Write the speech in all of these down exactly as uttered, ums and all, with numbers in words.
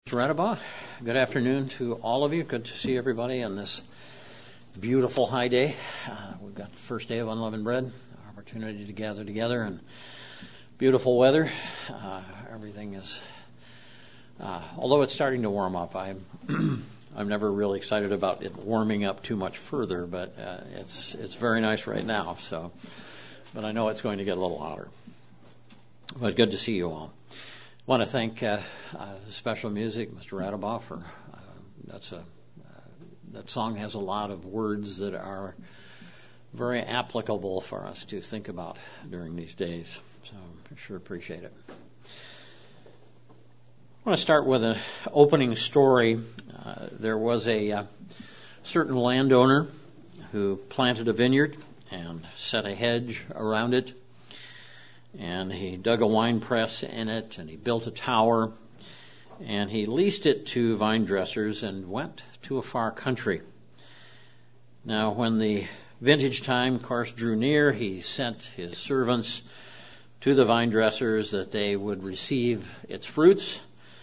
Mister Radabaugh, good afternoon to all of you. Good to see everybody on this beautiful high day. Uh, we've got the first day of Unleavened Bread, opportunity to gather together in beautiful weather. Uh, everything is, uh, although it's starting to warm up, I'm I'm never really excited about it warming up too much further, but uh, it's it's very nice right now. So, but I know it's going to get a little hotter. But good to see you all. I want to thank uh, uh, Special Music, Mister Radabaugh, for uh, that's a uh, that song has a lot of words that are very applicable for us to think about during these days. So I sure appreciate it. I want to start with an opening story. Uh, there was a uh, certain landowner who planted a vineyard and set a hedge around it. And he dug a wine press in it, and he built a tower, and he leased it to vine dressers and went to a far country. Now, when the vintage time, of course, drew near, he sent his servants to the vine dressers that they would receive its fruits.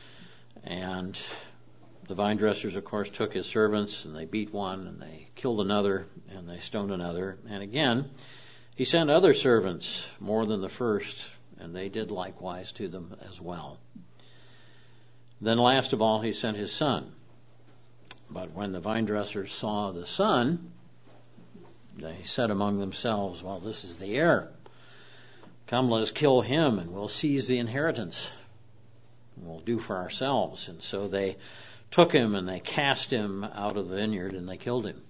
And the vine dressers, of course, took his servants, and they beat one, and they killed another, and they stoned another. And again, he sent other servants, more than the first, and they did likewise to them as well. Then last of all, he sent his son. But when the vine dressers saw the son, they said among themselves, well, this is the heir. Come, let us kill him, and we'll seize the inheritance. We'll do for ourselves. And so they took him, and they cast him out of the vineyard, and they killed him.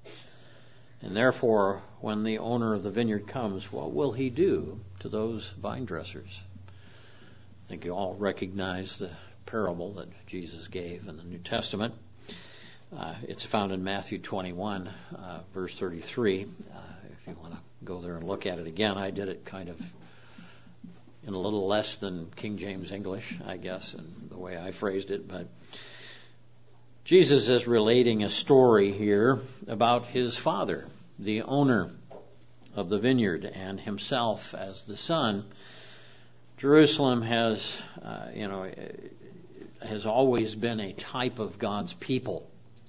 And therefore, when the owner of the vineyard comes, what will he do to those vine dressers? I think you all recognize the parable that Jesus gave in the New Testament. Uh, it's found in Matthew twenty-one, uh, verse thirty-three. Uh, if you want to go there and look at it again, I did it kind of in a little less than King James English, I guess, and the way I phrased it, but Jesus is relating a story here about his father, the owner of the vineyard, and himself as the son. Jerusalem has, uh, you know, has always been a type of God's people.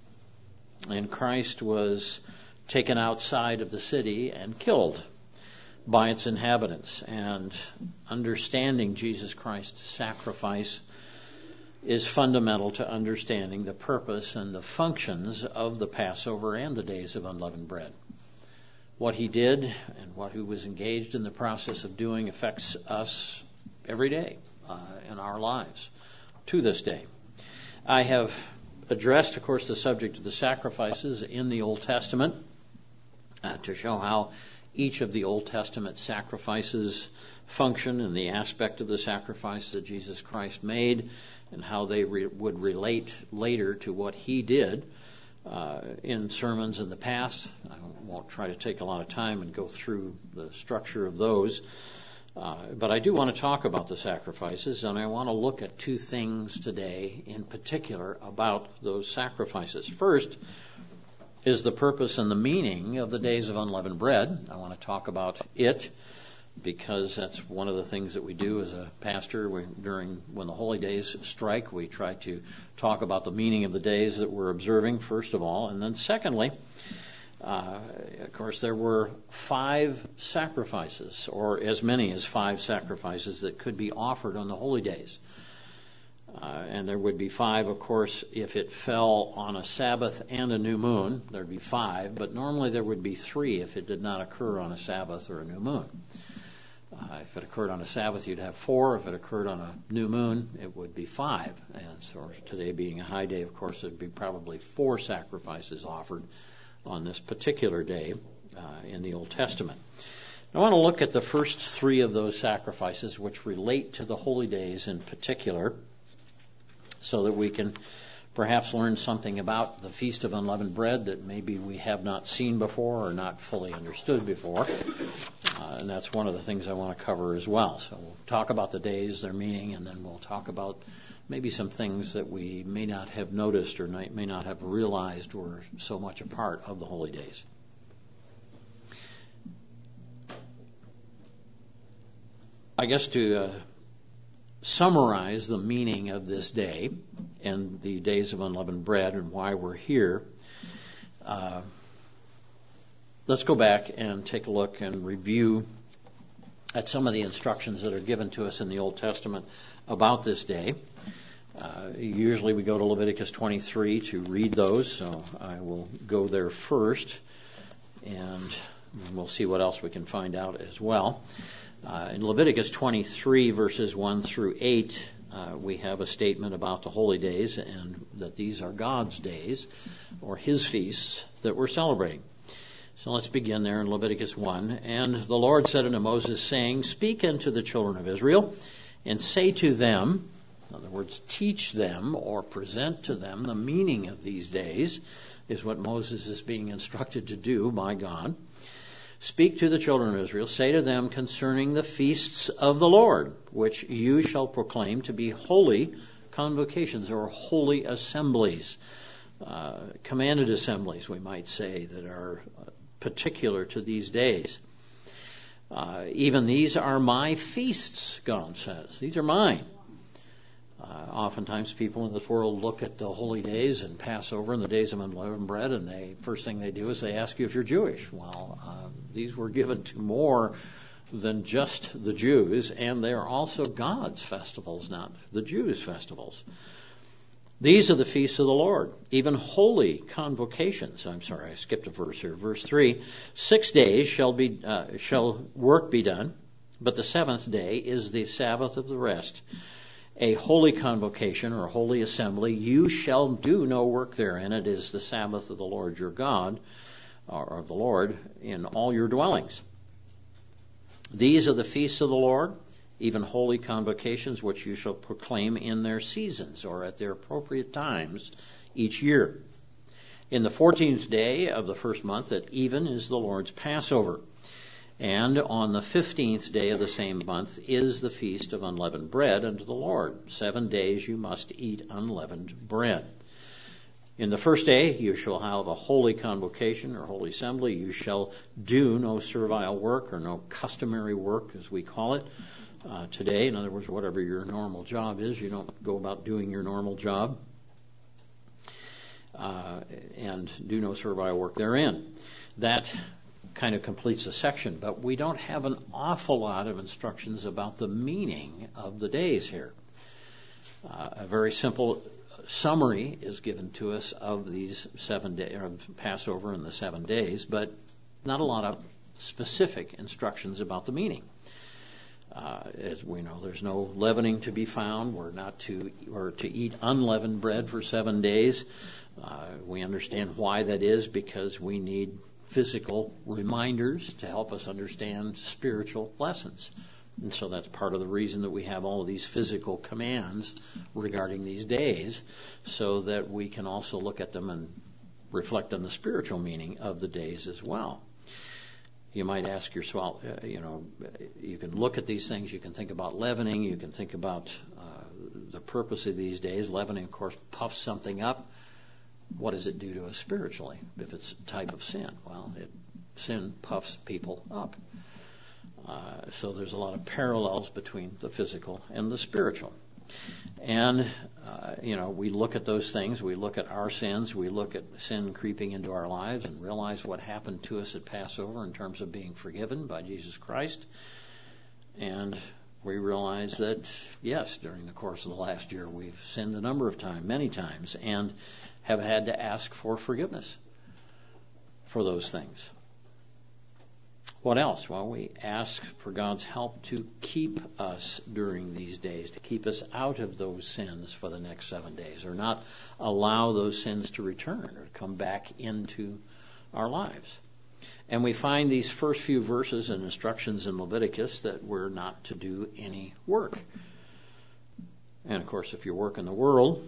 And Christ was taken outside of the city and killed by its inhabitants. And understanding Jesus Christ's sacrifice is fundamental to understanding the purpose and the functions of the Passover and the days of unleavened bread. What he did and what he was engaged in the process of doing affects us every day uh, in our lives to this day. I have addressed, of course, the subject of the sacrifices in the Old Testament uh, to show how each of the Old Testament sacrifices function and the aspect of the sacrifice that Jesus Christ made, and how they re- would relate later to what he did uh, in sermons in the past. I won't try to take a lot of time and go through the structure of those, uh, but I do want to talk about the sacrifices, and I want to look at two things today in particular about those sacrifices. First is the purpose and the meaning of the days of unleavened bread. I want to talk about it, because that's one of the things that we do as a pastor. We, during when the holy days strike, we try to talk about the meaning of the days that we're observing, first of all. And then secondly, uh, of course, there were five sacrifices, or as many as five sacrifices that could be offered on the holy days. Uh, and there would be five, of course, if it fell on a Sabbath and a new moon. There would be five, but normally there would be three if it did not occur on a Sabbath or a new moon. Uh, if it occurred on a Sabbath, you'd have four. If it occurred on a new moon, it would be five. And so today being a high day, of course, there'd be probably four sacrifices offered on this particular day uh, in the Old Testament. I want to look at the first three of those sacrifices, which relate to the holy days in particular, so that we can perhaps learn something about the Feast of Unleavened Bread that maybe we have not seen before or not fully understood before. Uh, and that's one of the things I want to cover as well. So we'll talk about the days, their meaning, and then we'll talk about maybe some things that we may not have noticed or may not have realized were so much a part of the holy days. I guess to uh, summarize the meaning of this day and the days of unleavened bread and why we're here, uh, let's go back and take a look and review at some of the instructions that are given to us in the Old Testament about this day. Uh, usually we go to Leviticus twenty-three to read those, so I will go there first, and we'll see what else we can find out as well. Uh, in Leviticus twenty-three, verses one through eight, uh, we have a statement about the holy days and that these are God's days, or His feasts, that we're celebrating. So let's begin there in Leviticus one. And the Lord said unto Moses, saying, Speak unto the children of Israel, and say to them, in other words, teach them or present to them the meaning of these days, is what Moses is being instructed to do by God. Speak to the children of Israel, say to them concerning the feasts of the Lord, which you shall proclaim to be holy convocations or holy assemblies, uh, commanded assemblies, we might say, that are particular to these days. Uh, even these are my feasts, God says. These are mine. Uh, oftentimes people in this world look at the holy days and Passover and the days of unleavened bread, and they first thing they do is they ask you if you're Jewish. Well, uh, these were given to more than just the Jews, and they are also God's festivals, not the Jews' festivals. These are the feasts of the Lord, even holy convocations. I'm sorry, I skipped a verse here. Verse three, six days shall be uh, shall work be done, but the seventh day is the Sabbath of the rest, a holy convocation or a holy assembly. You shall do no work therein. It is the Sabbath of the Lord your God, or of the Lord, in all your dwellings. These are the feasts of the Lord, even holy convocations, which you shall proclaim in their seasons, or at their appropriate times each year. In the fourteenth day of the first month at even is the Lord's Passover. And on the fifteenth day of the same month is the feast of unleavened bread unto the Lord. Seven days you must eat unleavened bread. In the first day you shall have a holy convocation or holy assembly. You shall do no servile work or no customary work, as we call it uh, today. In other words, whatever your normal job is, you don't go about doing your normal job. Uh, and do no servile work therein. That kind of completes the section, but we don't have an awful lot of instructions about the meaning of the days here. Uh, a very simple summary is given to us of these seven days, of Passover and the seven days, but not a lot of specific instructions about the meaning. Uh, as we know, there's no leavening to be found. We're not to, or to eat unleavened bread for seven days. Uh, we understand why that is, because we need physical reminders to help us understand spiritual lessons. And so that's part of the reason that we have all of these physical commands regarding these days, so that we can also look at them and reflect on the spiritual meaning of the days as well. You might ask yourself, uh, you know, you can look at these things, you can think about leavening, you can think about uh, the purpose of these days. Leavening, of course, puffs something up. What does it do to us spiritually if it's a type of sin? Well, it, sin puffs people up. Uh, so there's a lot of parallels between the physical and the spiritual. And, uh, you know, we look at those things. We look at our sins. We look at sin creeping into our lives and realize what happened to us at Passover in terms of being forgiven by Jesus Christ. And we realize that, yes, during the course of the last year, we've sinned a number of times, many times, and have had to ask for forgiveness for those things. What else? Well, we ask for God's help to keep us during these days, to keep us out of those sins for the next seven days, or not allow those sins to return or to come back into our lives. And we find these first few verses and instructions in Leviticus that we're not to do any work. And, of course, if you work in the world,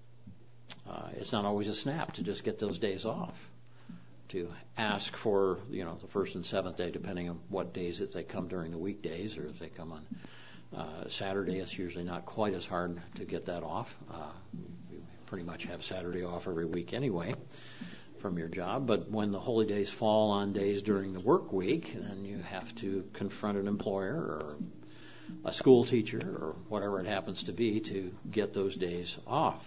Uh, it's not always a snap to just get those days off, to ask for, you know, the first and seventh day, depending on what days if they come during the weekdays, or if they come on uh, Saturday. It's usually not quite as hard to get that off. Uh, you pretty much have Saturday off every week anyway from your job. But when the holy days fall on days during the work week, then you have to confront an employer or a school teacher or whatever it happens to be to get those days off.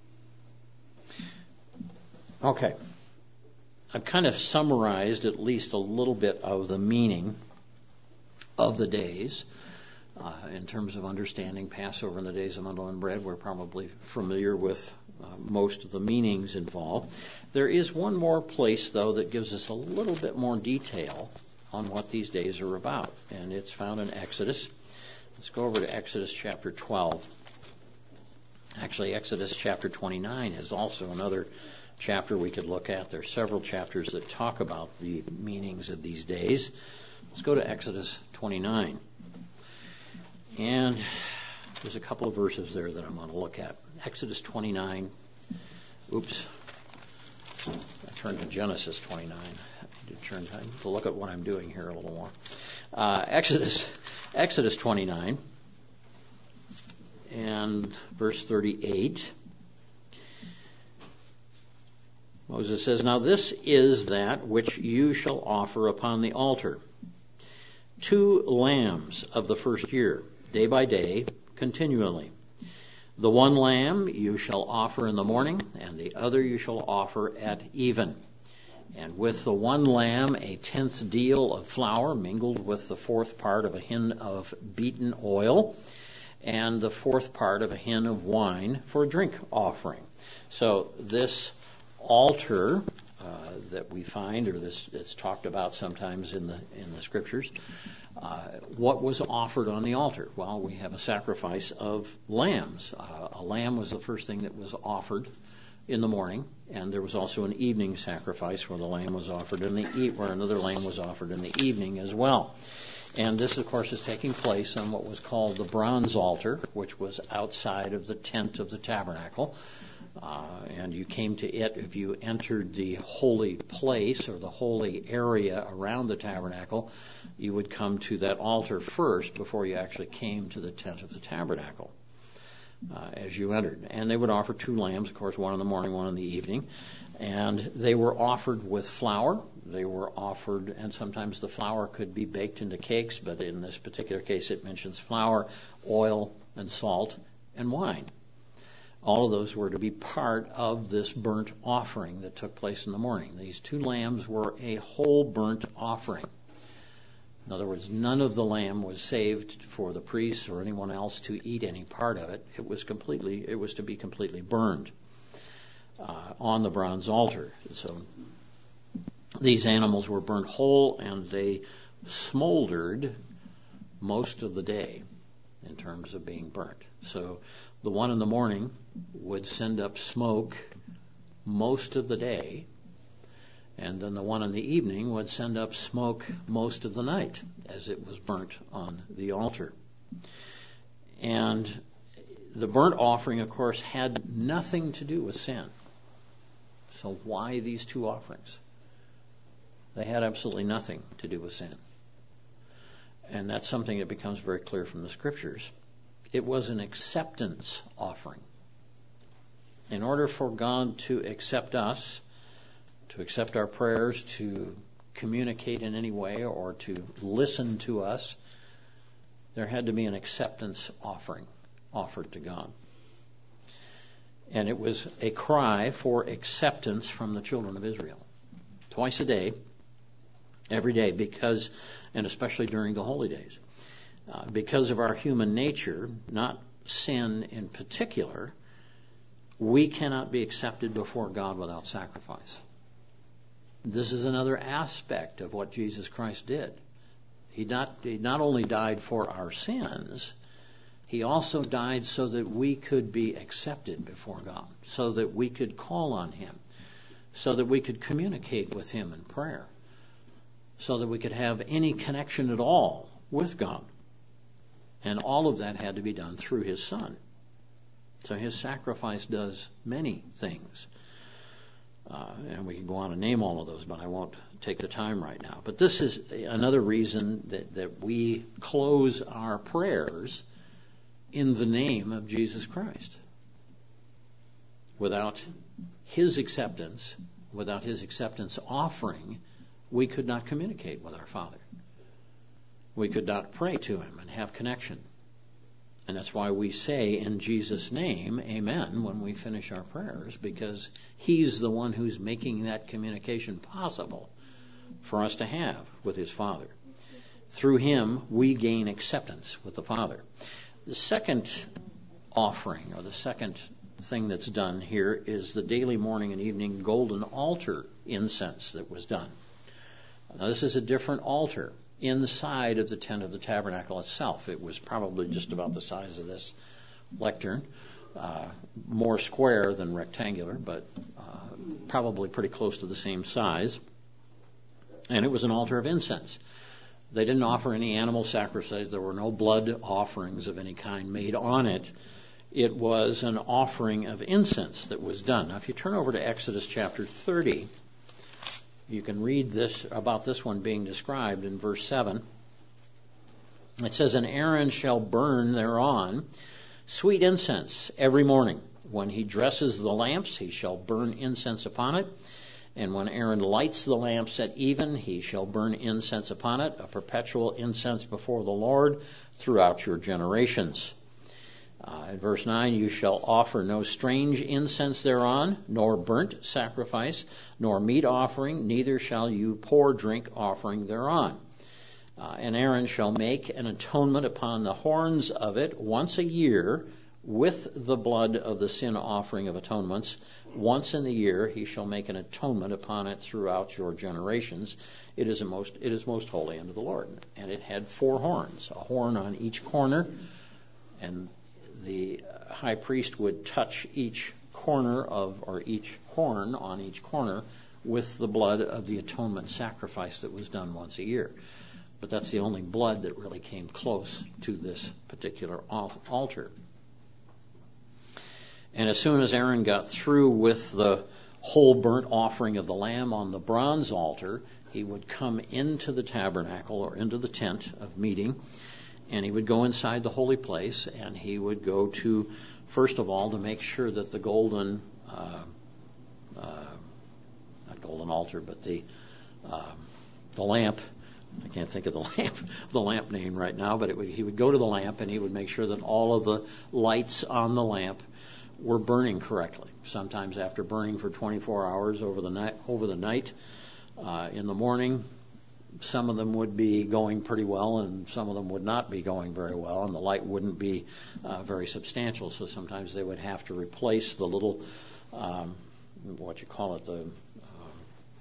Okay. I've kind of summarized at least a little bit of the meaning of the days uh, in terms of understanding Passover and the days of unleavened bread. We're probably familiar with uh, most of the meanings involved. There is one more place, though, that gives us a little bit more detail on what these days are about, and it's found in Exodus. Let's go over to Exodus chapter twelve. Actually, Exodus chapter twenty-nine is also another chapter we could look at. There are several chapters that talk about the meanings of these days. Let's go to Exodus twenty-nine. And there's a couple of verses there that I'm going to look at. Exodus twenty-nine. Oops. I turned to Genesis twenty-nine. I need to turn I need to look at what I'm doing here a little more. Uh, Exodus, Exodus twenty-nine and verse thirty-eight. Moses says, "Now this is that which you shall offer upon the altar. Two lambs of the first year, day by day, continually. The one lamb you shall offer in the morning, and the other you shall offer at even. And with the one lamb a tenth deal of flour mingled with the fourth part of a hin of beaten oil, and the fourth part of a hin of wine for a drink offering." So this altar uh, that we find, or this it's talked about sometimes in the in the scriptures, uh, what was offered on the altar? Well, we have a sacrifice of lambs. Uh, a lamb was the first thing that was offered in the morning, and there was also an evening sacrifice where the lamb was offered in the e- where another lamb was offered in the evening as well. And this, of course, is taking place on what was called the bronze altar, which was outside of the tent of the tabernacle. Uh, and you came to it if you entered the holy place or the holy area around the tabernacle. You would come to that altar first before you actually came to the tent of the tabernacle uh, as you entered. And they would offer two lambs, of course, one in the morning, one in the evening. And they were offered with flour. They were offered, and sometimes the flour could be baked into cakes, but in this particular case it mentions flour, oil, and salt, and wine. All of those were to be part of this burnt offering that took place in the morning. These two lambs were a whole burnt offering. In other words, none of the lamb was saved for the priests or anyone else to eat any part of it. It was completely, it was to be completely burned uh, on the bronze altar. So these animals were burnt whole, and they smoldered most of the day in terms of being burnt. So the one in the morning would send up smoke most of the day, and then the one in the evening would send up smoke most of the night as it was burnt on the altar. And the burnt offering, of course, had nothing to do with sin. So why these two offerings? They had absolutely nothing to do with sin. And that's something that becomes very clear from the scriptures. It was an acceptance offering. In order for God to accept us, to accept our prayers, to communicate in any way, or to listen to us, there had to be an acceptance offering offered to God. And it was a cry for acceptance from the children of Israel. Twice a day, every day, because, and especially during the holy days. Uh, because of our human nature, not sin in particular, we cannot be accepted before God without sacrifice. This is another aspect of what Jesus Christ did. He not, he not only died for our sins, he also died so that we could be accepted before God, so that we could call on him, so that we could communicate with him in prayer, so that we could have any connection at all with God. And all of that had to be done through his Son. So his sacrifice does many things. Uh, and we can go on and name all of those, but I won't take the time right now. But this is another reason that, that we close our prayers in the name of Jesus Christ. Without his acceptance, without his acceptance offering, we could not communicate with our Father. We could not pray to him and have connection And that's why we say in Jesus' name, amen, when we finish our prayers, because he's the one who's making that communication possible for us to have with his Father. Through him, we gain acceptance with the Father. The second offering, or the second thing that's done here, is the daily morning and evening golden altar incense that was done. Now, this is a different altar inside of the tent of the tabernacle itself. It was probably just about the size of this lectern, uh, more square than rectangular, but uh, probably pretty close to the same size. And it was an altar of incense. They didn't offer any animal sacrifice. There were no blood offerings of any kind made on it. It was an offering of incense that was done. Now, if you turn over to Exodus chapter thirty, you can read this about this one being described in verse seven. It says, "And Aaron shall burn thereon sweet incense every morning. When he dresses the lamps, he shall burn incense upon it. And when Aaron lights the lamps at even, he shall burn incense upon it, a perpetual incense before the Lord throughout your generations." Uh, in verse nine, "You shall offer no strange incense thereon, nor burnt sacrifice, nor meat offering, neither shall you pour drink offering thereon. Uh, and Aaron shall make an atonement upon the horns of it once a year with the blood of the sin offering of atonements. Once in the year he shall make an atonement upon it throughout your generations. It is a most it is most holy unto the Lord." And it had four horns, a horn on each corner, and the high priest would touch each corner of, or each horn on each corner with the blood of the atonement sacrifice that was done once a year. But that's the only blood that really came close to this particular altar. And as soon as Aaron got through with the whole burnt offering of the lamb on the bronze altar, he would come into the tabernacle, or into the tent of meeting, and he would go inside the holy place, and he would go to, first of all, to make sure that the golden, uh, uh, not golden altar, but the uh, the lamp, I can't think of the lamp, the lamp name right now, but it would, he would go to the lamp, and he would make sure that all of the lights on the lamp were burning correctly. Sometimes after burning for twenty-four hours over the night, over the night, uh, in the morning, some of them would be going pretty well, and some of them would not be going very well, and the light wouldn't be uh, very substantial. So sometimes they would have to replace the little, um, what you call it, the uh,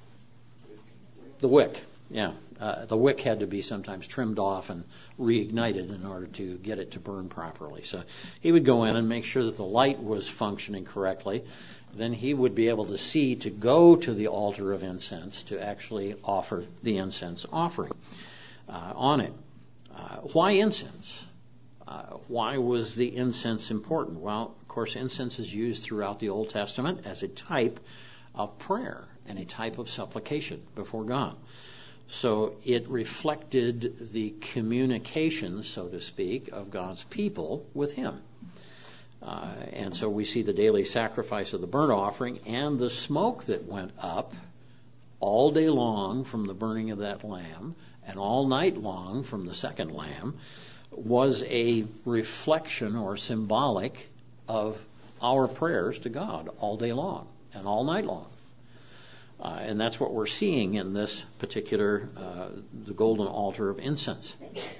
the wick. Yeah, uh, the wick had to be sometimes trimmed off and reignited in order to get it to burn properly. So he would go in and make sure that the light was functioning correctly. Then he would be able to see to go to the altar of incense to actually offer the incense offering uh, on it. Uh, why incense? Uh, why was the incense important? Well, of course, incense is used throughout the Old Testament as a type of prayer and a type of supplication before God. So it reflected the communication, so to speak, of God's people with him. Uh, and so we see the daily sacrifice of the burnt offering and the smoke that went up all day long from the burning of that lamb and all night long from the second lamb was a reflection or symbolic of our prayers to God all day long and all night long. Uh, and that's what we're seeing in this particular, uh, the golden altar of incense.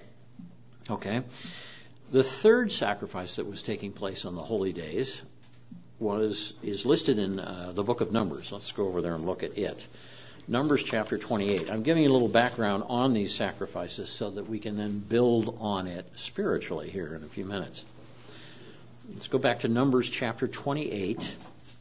Okay. The third sacrifice that was taking place on the holy days was is listed in uh, the book of Numbers. Let's go over there and look at it. Numbers chapter twenty-eight. I'm giving you a little background on these sacrifices so that we can then build on it spiritually here in a few minutes. Let's go back to Numbers chapter twenty-eight.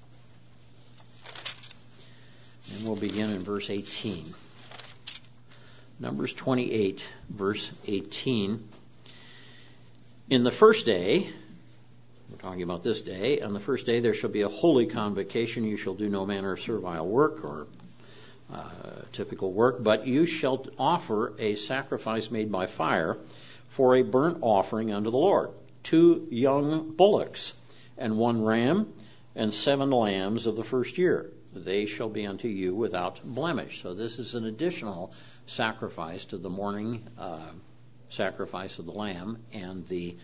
And we'll begin in verse eighteen. Numbers twenty-eight, verse eighteen. "In the first day," we're talking about this day, "on the first day there shall be a holy convocation. You shall do no manner of servile work or uh, typical work, but you shall offer a sacrifice made by fire for a burnt offering unto the Lord. Two young bullocks, and one ram, and seven lambs of the first year. They shall be unto you without blemish." So this is an additional sacrifice to the morning uh, sacrifice of the lamb and the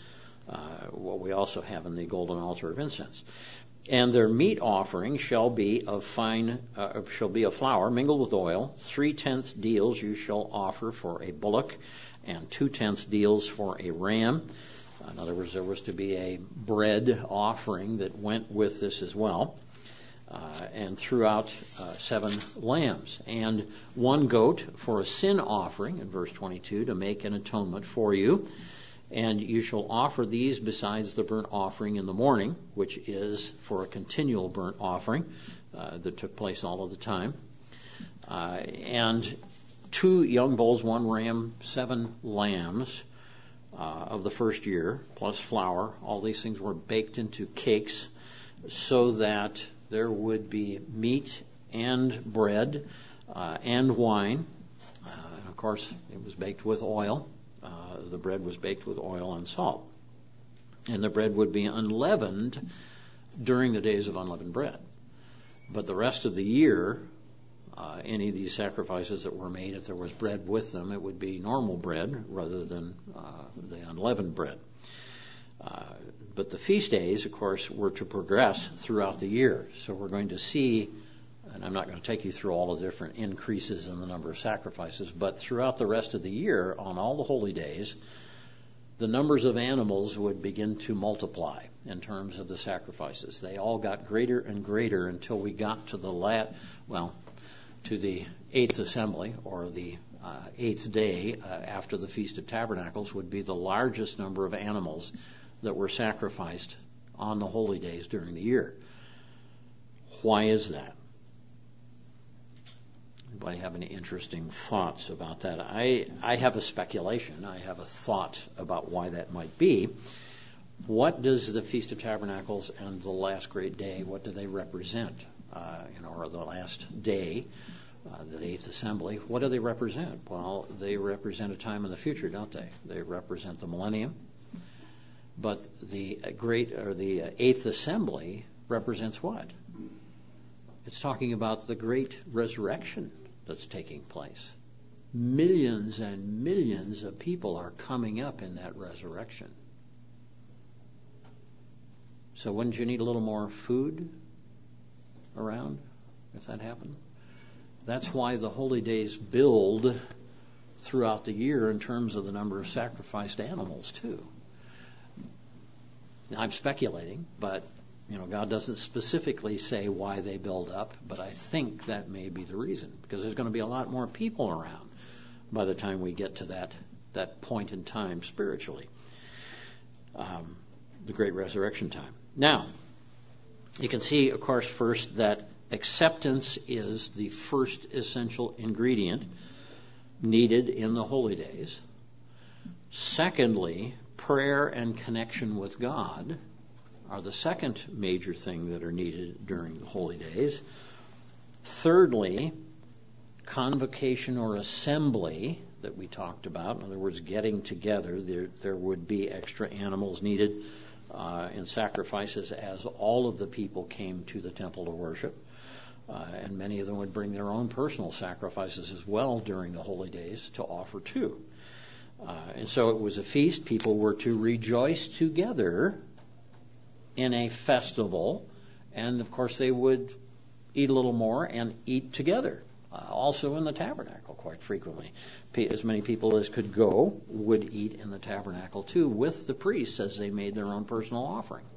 uh, what we also have in the golden altar of incense. And their meat offering shall be of fine, uh, shall be of flour mingled with oil. Three-tenths deals you shall offer for a bullock, and two-tenths deals for a ram. In other words, there was to be a bread offering that went with this as well. Uh, and throughout uh, seven lambs. And one goat for a sin offering, in verse twenty-two, to make an atonement for you. And you shall offer these besides the burnt offering in the morning, which is for a continual burnt offering uh, that took place all of the time. Uh, and two young bulls, one ram, seven lambs uh, of the first year, plus flour. All these things were baked into cakes so that there would be meat and bread uh, and wine. Uh, and of course, it was baked with oil. Uh, the bread was baked with oil and salt. And the bread would be unleavened during the days of unleavened bread. But the rest of the year, uh, any of these sacrifices that were made, if there was bread with them, it would be normal bread rather than uh, the unleavened bread. Uh, but the feast days, of course, were to progress throughout the year. So we're going to see, and I'm not going to take you through all the different increases in the number of sacrifices, but throughout the rest of the year, on all the holy days, the numbers of animals would begin to multiply in terms of the sacrifices. They all got greater and greater until we got to the la- well, to the eighth assembly, or the uh, eighth day uh, after the Feast of Tabernacles, would be the largest number of animals that were sacrificed on the holy days during the year. Why is that? Anybody have any interesting thoughts about that? I, I have a speculation. I have a thought about why that might be. What does the Feast of Tabernacles and the last great day, what do they represent? Uh, you know, or the last day, uh, the eighth assembly, what do they represent? Well, they represent a time in the future, don't they? They represent the millennium. But the great, or the eighth assembly represents what? It's talking about the great resurrection that's taking place. Millions and millions of people are coming up in that resurrection. So wouldn't you need a little more food around if that happened? That's why the holy days build throughout the year in terms of the number of sacrificed animals too. I'm speculating, but you know, God doesn't specifically say why they build up, but I think that may be the reason, because there's going to be a lot more people around by the time we get to that that point in time spiritually, um, the great resurrection time. Now, you can see, of course, first that acceptance is the first essential ingredient needed in the holy days. Secondly, prayer and connection with God are the second major thing that are needed during the holy days. Thirdly, convocation or assembly that we talked about, in other words, getting together. There, there would be extra animals needed uh, in sacrifices as all of the people came to the temple to worship. Uh, and many of them would bring their own personal sacrifices as well during the holy days to offer too. Uh, and so it was a feast. People were to rejoice together in a festival. And, of course, they would eat a little more and eat together. Uh, also in the tabernacle quite frequently. As many people as could go would eat in the tabernacle too with the priests as they made their own personal offering.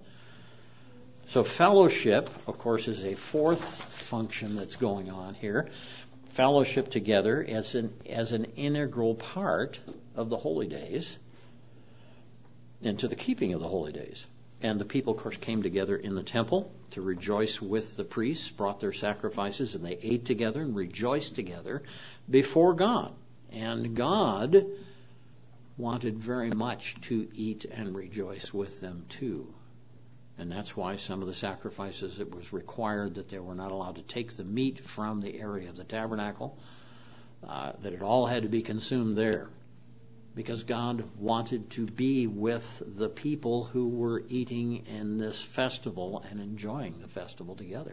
So fellowship, of course, is a fourth function that's going on here. Fellowship together as an as an integral part of the holy days and to the keeping of the holy days. And the people, of course, came together in the temple to rejoice with the priests, brought their sacrifices, and they ate together and rejoiced together before God. And God wanted very much to eat and rejoice with them too. And that's why some of the sacrifices, it was required that they were not allowed to take the meat from the area of the tabernacle, uh, that it all had to be consumed there. Because God wanted to be with the people who were eating in this festival and enjoying the festival together.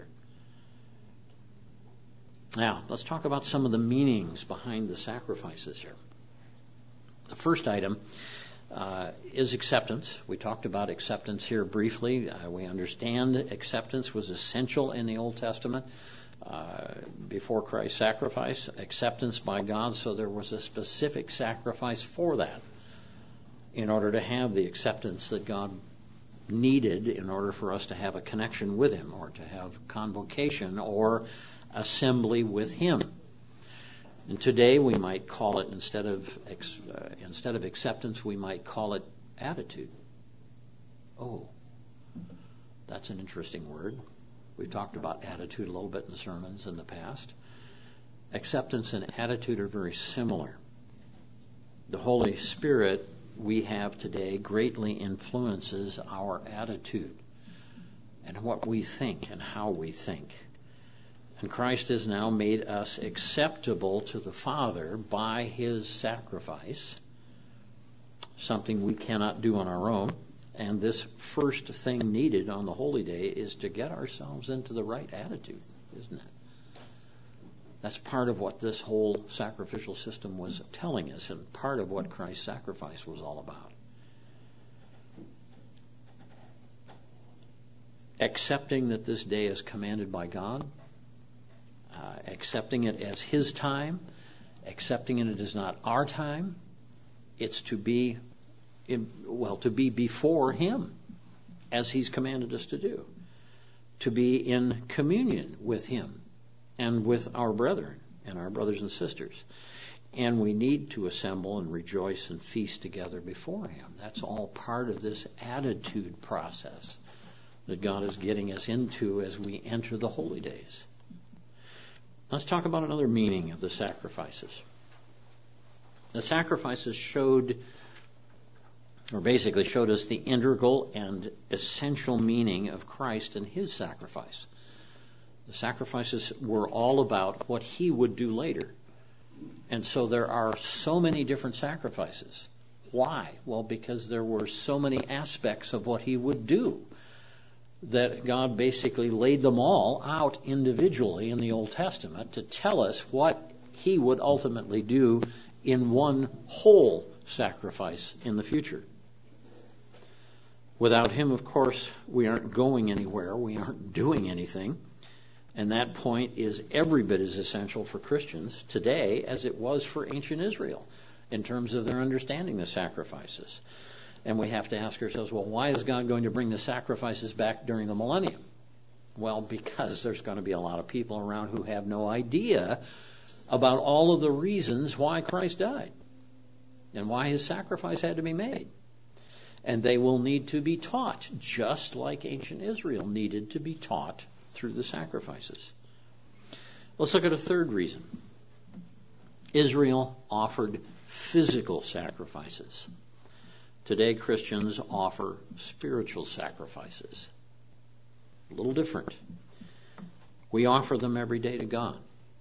Now, let's talk about some of the meanings behind the sacrifices here. The first item uh, is acceptance. We talked about acceptance here briefly. Uh, we understand acceptance was essential in the Old Testament uh, before Christ's sacrifice, acceptance by God, so there was a specific sacrifice for that in order to have the acceptance that God needed in order for us to have a connection with Him or to have convocation or assembly with Him. And today we might call it, instead of ex, uh, instead of acceptance, we might call it attitude. Oh, that's an interesting word. We've talked about attitude a little bit in the sermons in the past. Acceptance and attitude are very similar. The Holy Spirit we have today greatly influences our attitude and what we think and how we think. And Christ has now made us acceptable to the Father by His sacrifice, something we cannot do on our own. And this first thing needed on the Holy Day is to get ourselves into the right attitude, isn't it? That's part of what this whole sacrificial system was telling us, and part of what Christ's sacrifice was all about. Accepting that this day is commanded by God, uh, accepting it as His time, accepting it is not our time. It's to be, in, well, to be before Him, as He's commanded us to do, to be in communion with Him and with our brethren and our brothers and sisters. And we need to assemble and rejoice and feast together before Him. That's all part of this attitude process that God is getting us into as we enter the holy days. Let's talk about another meaning of the sacrifices. The sacrifices showed, or basically showed us the integral and essential meaning of Christ and His sacrifice. The sacrifices were all about what He would do later. And so there are so many different sacrifices. Why? Well, because there were so many aspects of what He would do that God basically laid them all out individually in the Old Testament to tell us what He would ultimately do in one whole sacrifice in the future. Without Him, of course, we aren't going anywhere. We aren't doing anything. And that point is every bit as essential for Christians today as it was for ancient Israel in terms of their understanding the sacrifices. And we have to ask ourselves, well, why is God going to bring the sacrifices back during the millennium? Well, because there's going to be a lot of people around who have no idea about all of the reasons why Christ died and why His sacrifice had to be made. And they will need to be taught, just like ancient Israel needed to be taught through the sacrifices. Let's look at a third reason. Israel offered physical sacrifices. Today, Christians offer spiritual sacrifices. A little different. We offer them every day to God.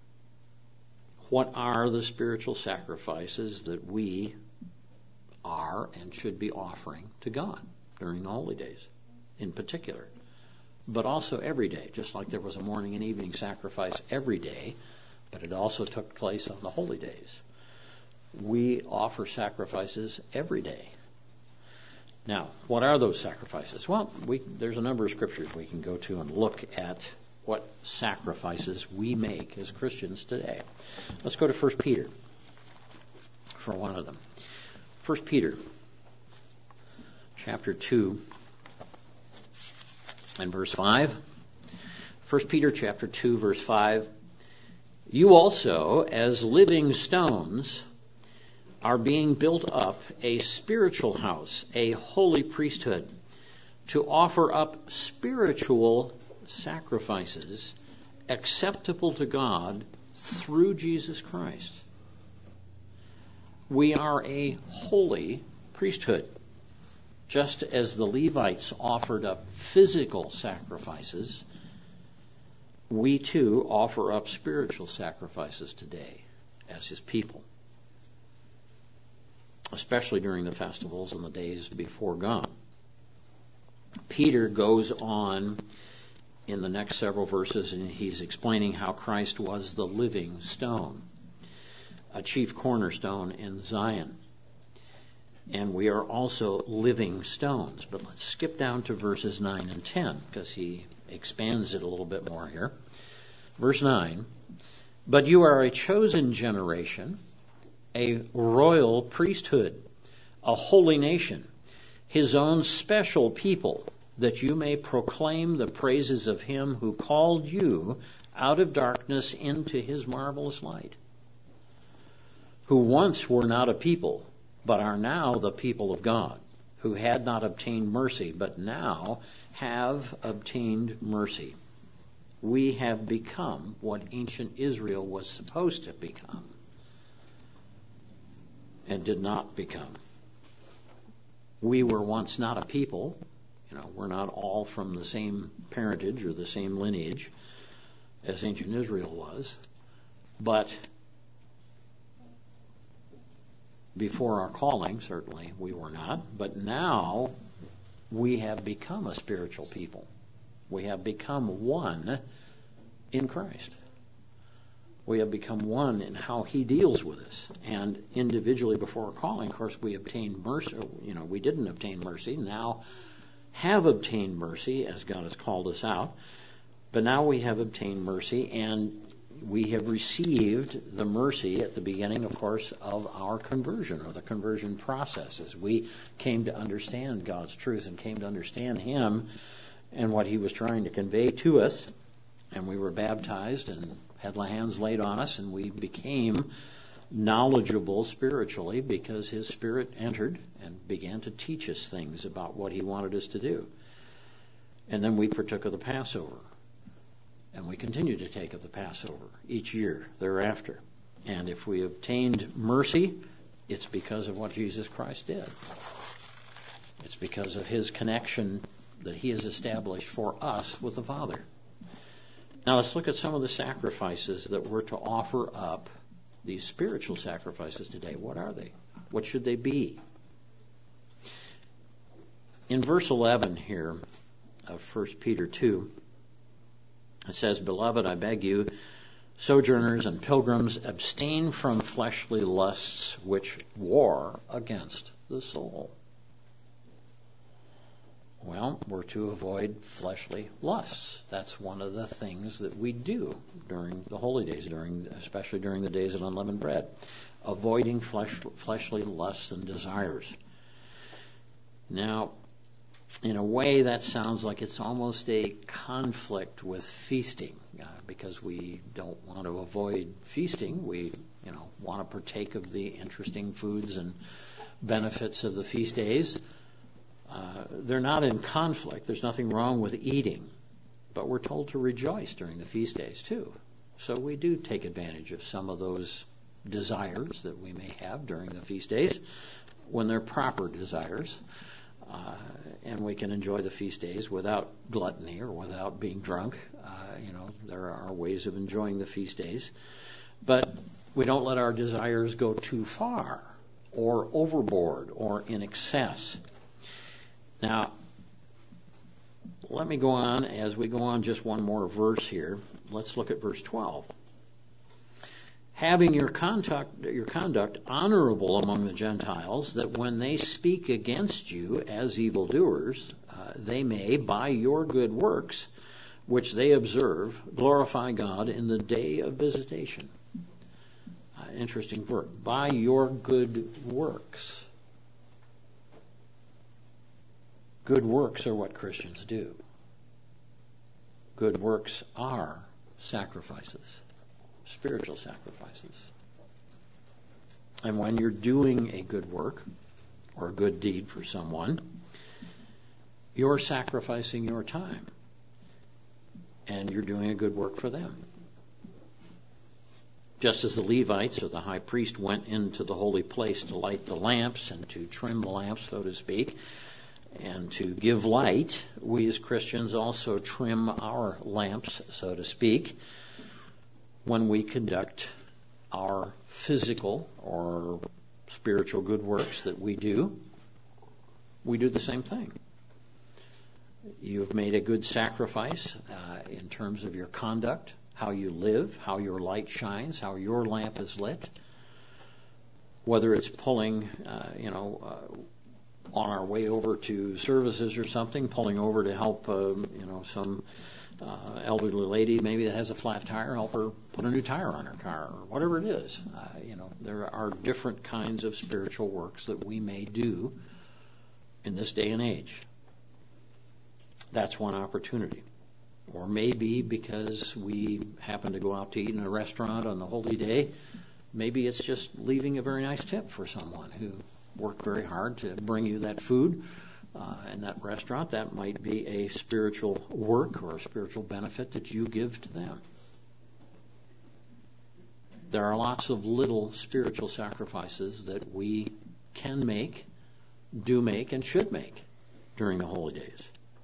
What are the spiritual sacrifices that we are and should be offering to God during the holy days in particular? But also every day, just like there was a morning and evening sacrifice every day, but it also took place on the holy days. We offer sacrifices every day. Now, what are those sacrifices? Well, we, there's a number of scriptures we can go to and look at what sacrifices we make as Christians today. Let's go to First Peter for one of them. First Peter chapter two and verse five. First Peter chapter two, verse five. You also, as living stones, are being built up a spiritual house, a holy priesthood, to offer up spiritual sacrifices acceptable to God through Jesus Christ. We are a holy priesthood. Just as the Levites offered up physical sacrifices, we too offer up spiritual sacrifices today as His people, especially during the festivals and the days before God. Peter goes on in the next several verses, and he's explaining how Christ was the living stone, a chief cornerstone in Zion. and we are also living stones. But let's skip down to verses nine and ten, because he expands it a little bit more here. Verse nine, but you are a chosen generation, a royal priesthood, a holy nation, his own special people, that you may proclaim the praises of him who called you out of darkness into his marvelous light, who once were not a people, but are now the people of God, who had not obtained mercy, but now have obtained mercy. We have become what ancient Israel was supposed to become and did not become. We were once not a people. You know, we're not all from the same parentage or the same lineage as ancient Israel was. But before our calling, certainly, we were not. But now we have become a spiritual people. We have become one in Christ. We have become one in how he deals with us. And individually before our calling, of course, we obtained mercy. You know, we didn't obtain mercy. Now have obtained mercy as God has called us out. But now we have obtained mercy, and we have received the mercy at the beginning, of course, of our conversion or the conversion process. As we came to understand God's truth and came to understand him and what he was trying to convey to us, and we were baptized and had hands laid on us, and we became knowledgeable spiritually because his Spirit entered and began to teach us things about what he wanted us to do. And then we partook of the Passover. And we continue to take of the Passover each year thereafter. And if we obtained mercy, it's because of what Jesus Christ did. It's because of his connection that he has established for us with the Father. Now let's look at some of the sacrifices that we're to offer up, these spiritual sacrifices today. What are they? What should they be? In verse eleven here of First Peter two, it says, Beloved, I beg you, sojourners and pilgrims, abstain from fleshly lusts which war against the soul. Well, we're to avoid fleshly lusts. That's one of the things that we do during the holy days, during, especially during the days of unleavened bread. Avoiding flesh, fleshly lusts and desires. Now, in a way, that sounds like it's almost a conflict with feasting, uh, because we don't want to avoid feasting. We, you know, want to partake of the interesting foods and benefits of the feast days. Uh, they're not in conflict. There's nothing wrong with eating, but we're told to rejoice during the feast days too. So we do take advantage of some of those desires that we may have during the feast days when they're proper desires. Uh, and we can enjoy the feast days without gluttony or without being drunk. Uh, you know, there are ways of enjoying the feast days. But we don't let our desires go too far or overboard or in excess. Now, let me go on. As we go on just one more verse here, let's look at verse twelve. Having your conduct, your conduct honorable among the Gentiles, that when they speak against you as evildoers, uh, they may, by your good works, which they observe, glorify God in the day of visitation. Uh, interesting verb. By your good works. Good works are what Christians do. Good works are sacrifices. Spiritual sacrifices. And when you're doing a good work or a good deed for someone, you're sacrificing your time. And you're doing a good work for them. Just as the Levites or the high priest went into the holy place to light the lamps and to trim the lamps, so to speak, and to give light, we as Christians also trim our lamps, so to speak, when we conduct our physical or spiritual good works that we do. We do the same thing. You've made a good sacrifice uh, in terms of your conduct, how you live, how your light shines, how your lamp is lit. whether it's pulling, uh, you know, uh, on our way over to services or something, pulling over to help, uh, you know, some uh, elderly lady maybe that has a flat tire, help her put a new tire on her car, or whatever it is. Uh, you know, there are different kinds of spiritual works that we may do in this day and age. That's one opportunity. Or maybe because we happen to go out to eat in a restaurant on the holy day, maybe it's just leaving a very nice tip for someone who worked very hard to bring you that food uh, in that restaurant. That might be a spiritual work or a spiritual benefit that you give to them. There are lots of little spiritual sacrifices that we can make, do make, and should make during the holy days.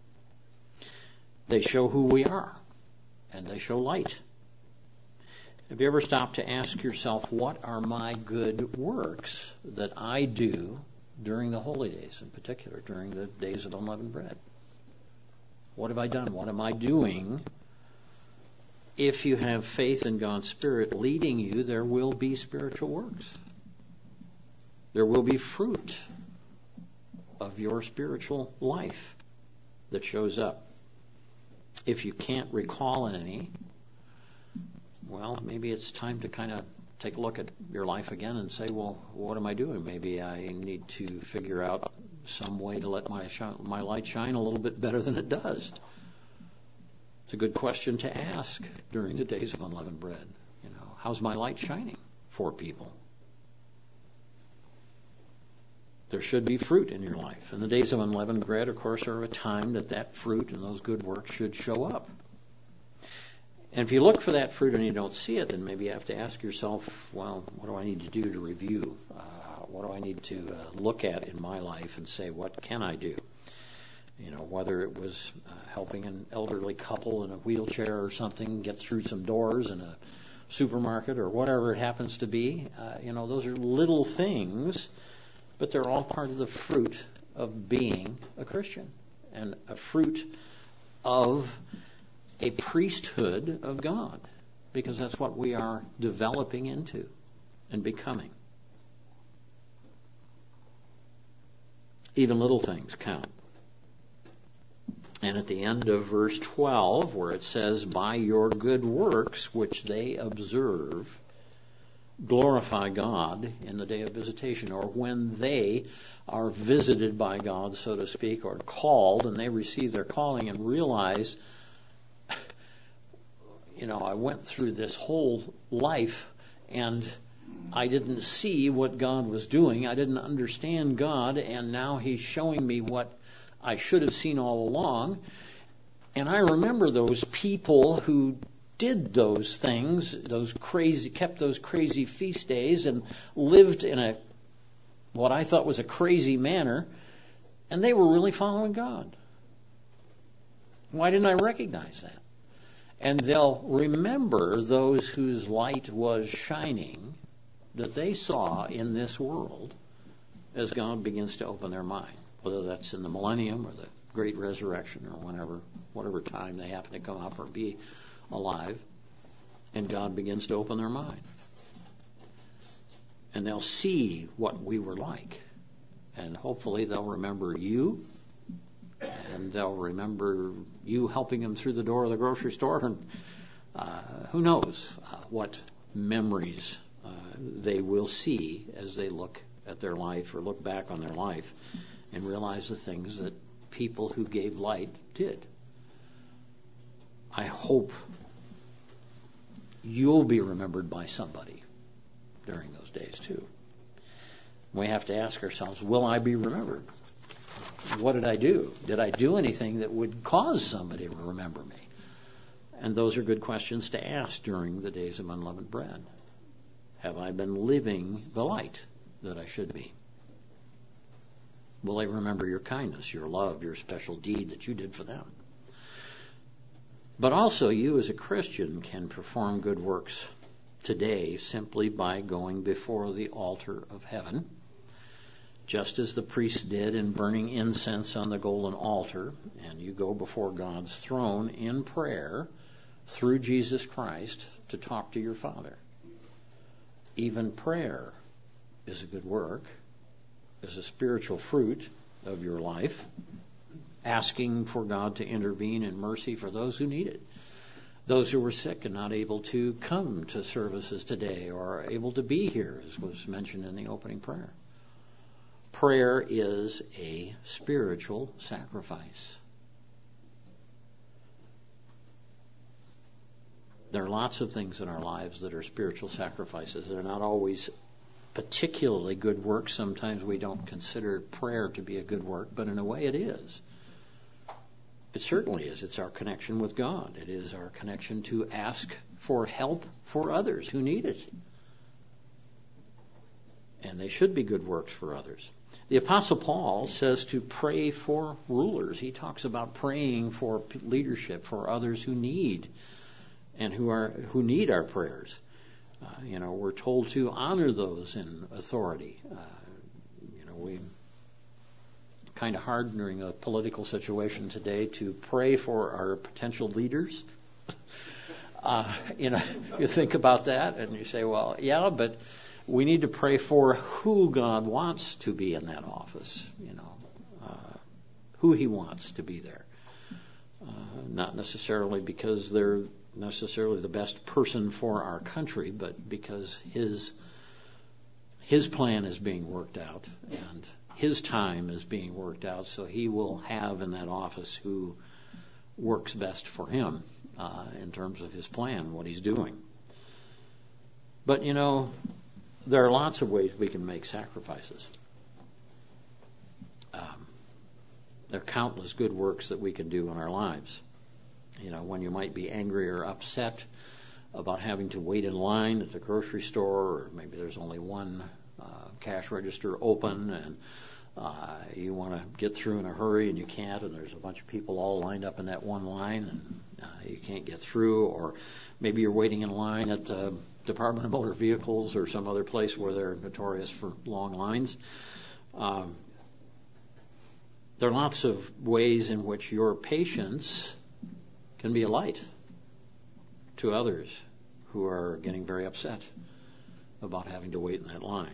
They show who we are, and they show light. Have you ever stopped to ask yourself, what are my good works that I do during the holy days, in particular, during the days of unleavened bread? What have I done? What am I doing? If you have faith in God's Spirit leading you, there will be spiritual works. There will be fruit of your spiritual life that shows up. If you can't recall any, well, maybe it's time to kind of take a look at your life again and say, well, what am I doing? Maybe I need to figure out some way to let my sh- my light shine a little bit better than it does. It's a good question to ask during the days of unleavened bread. You know, how's my light shining for people? There should be fruit in your life. And the days of unleavened bread, of course, are a time that that fruit and those good works should show up. And if you look for that fruit and you don't see it, then maybe you have to ask yourself, well, what do I need to do to review? Uh, what do I need to uh, look at in my life and say, what can I do? You know, whether it was uh, helping an elderly couple in a wheelchair or something get through some doors in a supermarket or whatever it happens to be. Uh, you know, those are little things, but they're all part of the fruit of being a Christian and a fruit of a priesthood of God, because that's what we are developing into and becoming. Even little things count. And at the end of verse twelve, where it says, by your good works which they observe, glorify God in the day of visitation, or when they are visited by God, so to speak, or called, and they receive their calling and realize, you know, I went through this whole life and I didn't see what God was doing. I didn't understand God, and now He's showing me what I should have seen all along. And I remember those people who did those things, those crazy, kept those crazy feast days and lived in a, what I thought was a crazy manner, and they were really following God. Why didn't I recognize that? And they'll remember those whose light was shining that they saw in this world as God begins to open their mind, whether that's in the millennium or the great resurrection or whenever, whatever time they happen to come up or be alive, and God begins to open their mind. And they'll see what we were like. And hopefully they'll remember you, and they'll remember you helping them through the door of the grocery store, and uh, who knows uh, what memories uh, they will see as they look at their life or look back on their life and realize the things that people who gave light did. I hope you'll be remembered by somebody during those days too. We have to ask ourselves, will I be remembered? What did I do? Did I do anything that would cause somebody to remember me? And those are good questions to ask during the days of unleavened bread. Have I been living the light that I should be? Will they remember your kindness, your love, your special deed that you did for them? But also, you as a Christian can perform good works today simply by going before the altar of heaven, just as the priests did in burning incense on the golden altar, and you go before God's throne in prayer through Jesus Christ to talk to your Father. Even prayer is a good work, is a spiritual fruit of your life, asking for God to intervene in mercy for those who need it. Those who were sick and not able to come to services today or able to be here, as was mentioned in the opening prayer. Prayer is a spiritual sacrifice. There are lots of things in our lives that are spiritual sacrifices. They're not always particularly good works. Sometimes we don't consider prayer to be a good work, but in a way it is. It certainly is. It's our connection with God. It is our connection to ask for help for others who need it. And they should be good works for others. The Apostle Paul says to pray for rulers. He talks about praying for leadership, for others who need and who are who need our prayers. Uh, you know, we're told to honor those in authority. Uh, you know, we kind of hard during a political situation today to pray for our potential leaders. uh, you know, you think about that and you say, well, yeah, but we need to pray for who God wants to be in that office, you know, uh, who he wants to be there. Uh, not necessarily because they're necessarily the best person for our country, but because his his plan is being worked out and his time is being worked out, so he will have in that office who works best for him uh, in terms of his plan, what he's doing. But, you know, there are lots of ways we can make sacrifices. Um, there are countless good works that we can do in our lives. You know, when you might be angry or upset about having to wait in line at the grocery store, or maybe there's only one uh, cash register open, and uh, you want to get through in a hurry and you can't, and there's a bunch of people all lined up in that one line, and uh, you can't get through, or maybe you're waiting in line at the Department of Motor Vehicles or some other place where they're notorious for long lines. Um, there are lots of ways in which your patience can be a light to others who are getting very upset about having to wait in that line.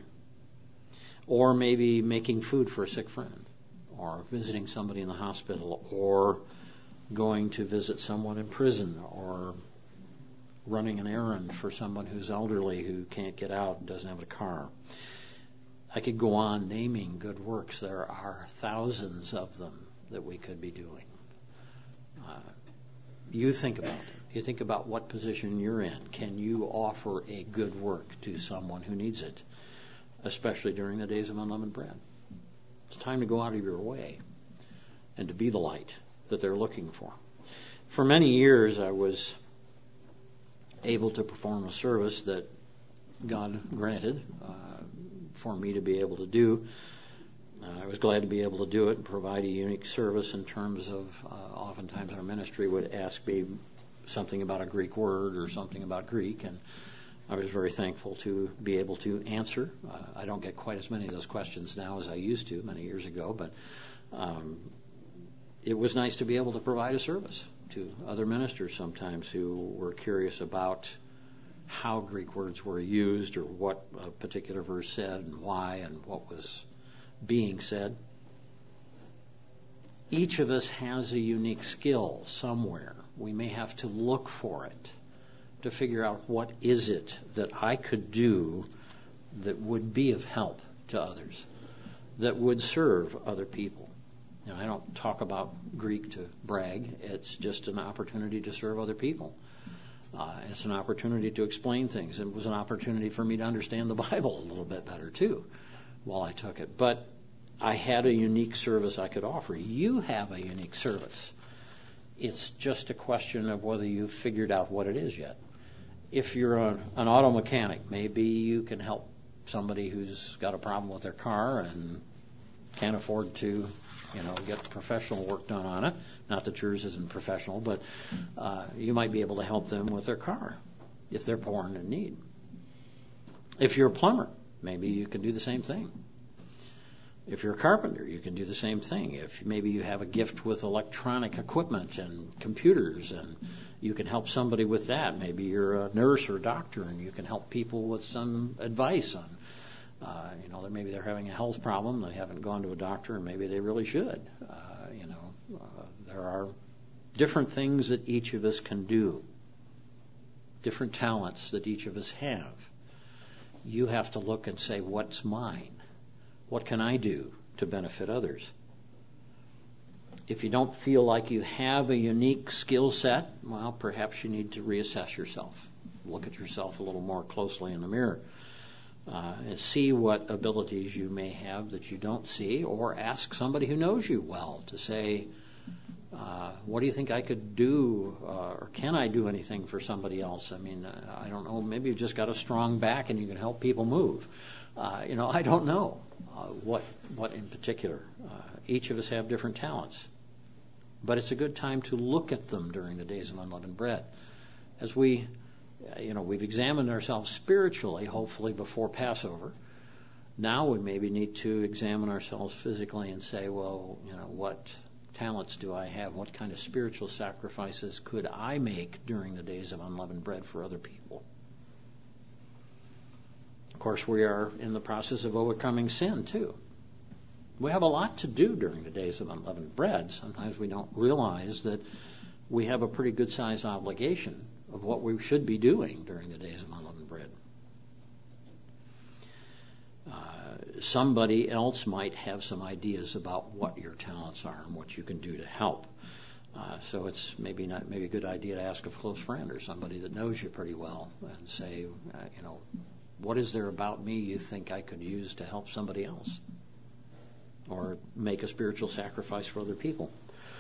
Or maybe making food for a sick friend, or visiting somebody in the hospital, or going to visit someone in prison, or running an errand for someone who's elderly who can't get out and doesn't have a car. I could go on naming good works. There are thousands of them that we could be doing. Uh, you think about it. You think about what position you're in. Can you offer a good work to someone who needs it, especially during the days of unleavened bread? It's time to go out of your way and to be the light that they're looking for. For many years, I was able to perform a service that God granted uh, for me to be able to do. Uh, I was glad to be able to do it and provide a unique service in terms of uh, oftentimes our ministry would ask me something about a Greek word or something about Greek, and I was very thankful to be able to answer. Uh, I don't get quite as many of those questions now as I used to many years ago, but um, it was nice to be able to provide a service to other ministers sometimes who were curious about how Greek words were used or what a particular verse said and why and what was being said. Each of us has a unique skill somewhere. We may have to look for it to figure out what is it that I could do that would be of help to others, that would serve other people. Now, I don't talk about Greek to brag. It's just an opportunity to serve other people. Uh, it's an opportunity to explain things. It was an opportunity for me to understand the Bible a little bit better, too, while I took it. But I had a unique service I could offer. You have a unique service. It's just a question of whether you've figured out what it is yet. If you're a, an auto mechanic, maybe you can help somebody who's got a problem with their car and can't afford to, you know, get professional work done on it. Not that yours isn't professional, but uh, you might be able to help them with their car if they're poor and in need. If you're a plumber, maybe you can do the same thing. If you're a carpenter, you can do the same thing. If maybe you have a gift with electronic equipment and computers, and you can help somebody with that. Maybe you're a nurse or a doctor, and you can help people with some advice on Uh, you know, maybe they're having a health problem. They haven't gone to a doctor, and maybe they really should. Uh, you know, uh, there are different things that each of us can do, different talents that each of us have. You have to look and say, what's mine? What can I do to benefit others? If you don't feel like you have a unique skill set, well, perhaps you need to reassess yourself. Look at yourself a little more closely in the mirror. Uh, and see what abilities you may have that you don't see, or ask somebody who knows you well to say, uh, what do you think I could do, uh, or can I do anything for somebody else? I mean, uh, I don't know, maybe you've just got a strong back and you can help people move. Uh, you know, I don't know uh, what, what in particular. Uh, each of us have different talents. But it's a good time to look at them during the days of unleavened bread. As we You know, we've examined ourselves spiritually, hopefully, before Passover. Now we maybe need to examine ourselves physically and say, well, you know, what talents do I have? What kind of spiritual sacrifices could I make during the days of unleavened bread for other people? Of course, we are in the process of overcoming sin, too. We have a lot to do during the days of unleavened bread. Sometimes we don't realize that we have a pretty good-sized obligation of what we should be doing during the days of unleavened bread. Uh, somebody else might have some ideas about what your talents are and what you can do to help. Uh, so it's maybe not maybe a good idea to ask a close friend or somebody that knows you pretty well and say, uh, you know, what is there about me you think I could use to help somebody else, or make a spiritual sacrifice for other people?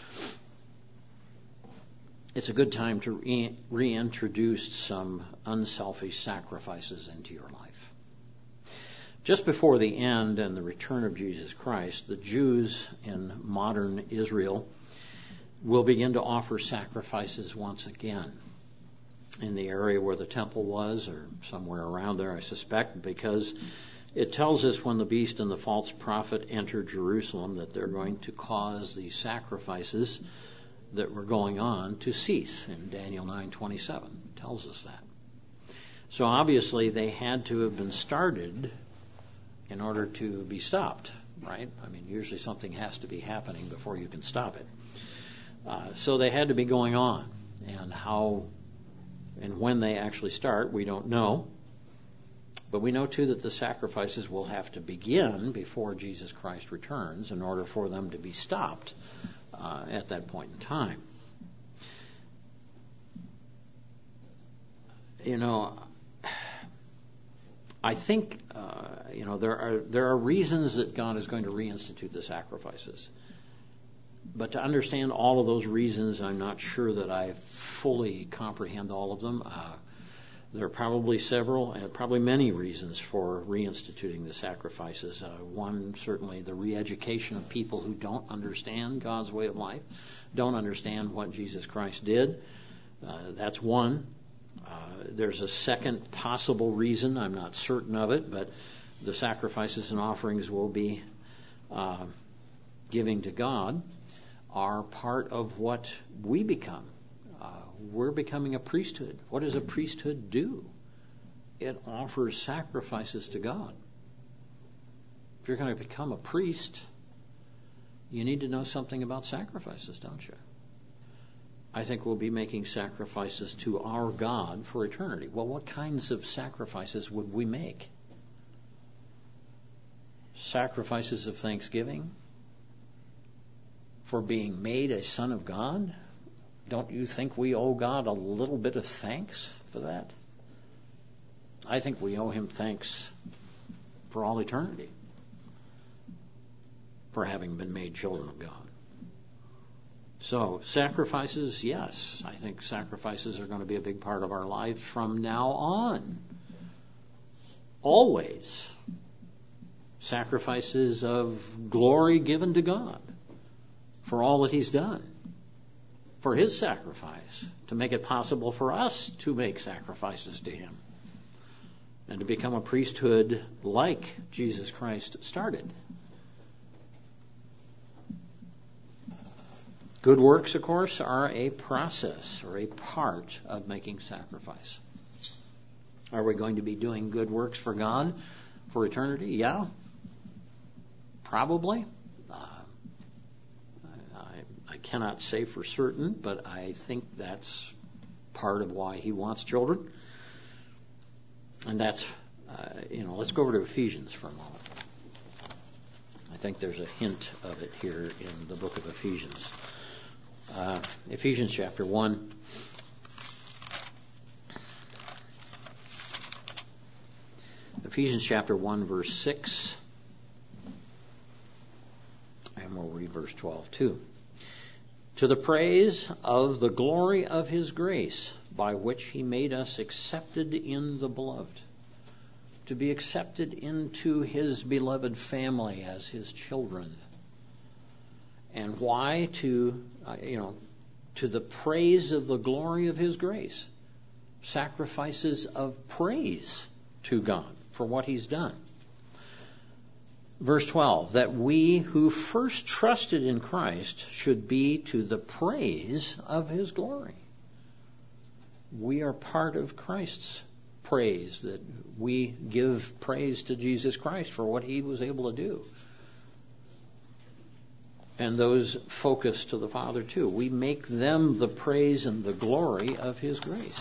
It's a good time to re- reintroduce some unselfish sacrifices into your life. Just before the end and the return of Jesus Christ, the Jews in modern Israel will begin to offer sacrifices once again in the area where the temple was, or somewhere around there, I suspect, because it tells us when the beast and the false prophet enter Jerusalem that they're going to cause the sacrifices that were going on to cease. In Daniel nine twenty-seven tells us that. So obviously they had to have been started in order to be stopped, right? I mean, usually something has to be happening before you can stop it. Uh, so they had to be going on, and how and when they actually start, we don't know. But we know, too, that the sacrifices will have to begin before Jesus Christ returns in order for them to be stopped uh, at that point in time. You know, I think, uh, you know, there are there are reasons that God is going to reinstitute the sacrifices. But to understand all of those reasons, I'm not sure that I fully comprehend all of them. Uh, there are probably several and probably many reasons for reinstituting the sacrifices. Uh, one, certainly the re-education of people who don't understand God's way of life, don't understand what Jesus Christ did. Uh, that's one. Uh, there's a second possible reason. I'm not certain of it, but the sacrifices and offerings we'll be uh, giving to God are part of what we become. Uh, we're becoming a priesthood. What does a priesthood do? It offers sacrifices to God. If you're going to become a priest, you need to know something about sacrifices, don't you? I think we'll be making sacrifices to our God for eternity. Well, what kinds of sacrifices would we make? Sacrifices of thanksgiving for being made a son of God? Don't you think we owe God a little bit of thanks for that? I think we owe him thanks for all eternity for having been made children of God. So, sacrifices, yes. I think sacrifices are going to be a big part of our life from now on. Always. Sacrifices of glory given to God for all that he's done. For his sacrifice, to make it possible for us to make sacrifices to him and to become a priesthood like Jesus Christ started. Good works, of course, are a process or a part of making sacrifice. Are we going to be doing good works for God? for eternity? Yeah, probably. Uh, I, I cannot say for certain, but I think that's part of why he wants children. And that's, uh, you know, let's go over to Ephesians for a moment. I think there's a hint of it here in the book of Ephesians. Uh, Ephesians chapter one. Ephesians chapter one, verse six. And we'll read verse twelve too. To the praise of the glory of his grace, by which he made us accepted in the beloved. To be accepted into his beloved family as his children. And why? To, uh, you know, to the praise of the glory of his grace. Sacrifices of praise to God for what he's done. Verse twelve, that we who first trusted in Christ should be to the praise of his glory. We are part of Christ's praise, that we give praise to Jesus Christ for what he was able to do. And those focus to the Father too. We make them the praise and the glory of his grace.